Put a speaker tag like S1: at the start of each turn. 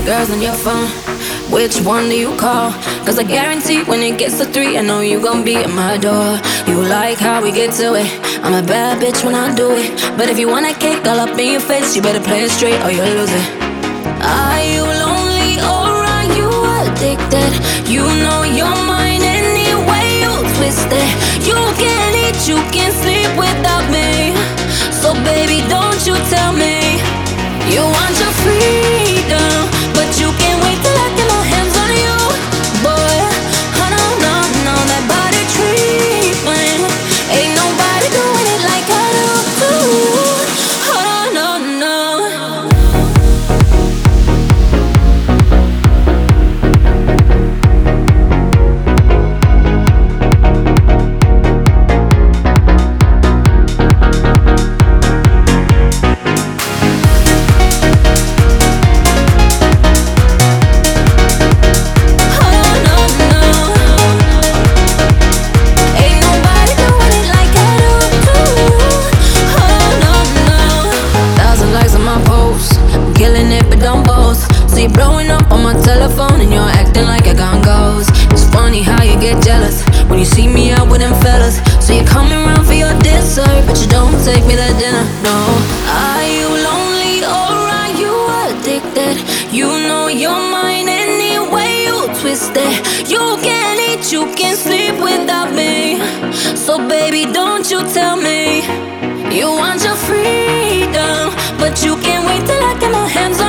S1: girls on your phone. Which one do you call? Cause I guarantee when it gets to 3, I know you gon' be at my door. You like how we get to it. I'm a bad bitch when I do it. But if you want that cake all up in your face, you better play it straight or you'll lose it. Are you lonely or are you addicted? You know you're mine any way you twist it. You can't eat, you can't sleep without me. So baby, don't you tell me you want your freedom, but you can't wait till I get my hands on you. Boy, oh no, no, no, that body treatment, ain't nobody doing it like I do. Oh no, no. Blowing up on my telephone and you're acting like a gun goes. It's funny how you get jealous when you see me out with them fellas. So you're coming round for your dessert, but you don't take me to dinner, no. Are you lonely or are you addicted? You know you're mine any way you twist it. You can't eat, you can't sleep without me. So baby, don't you tell me you want your freedom, but you can't wait till I get my hands on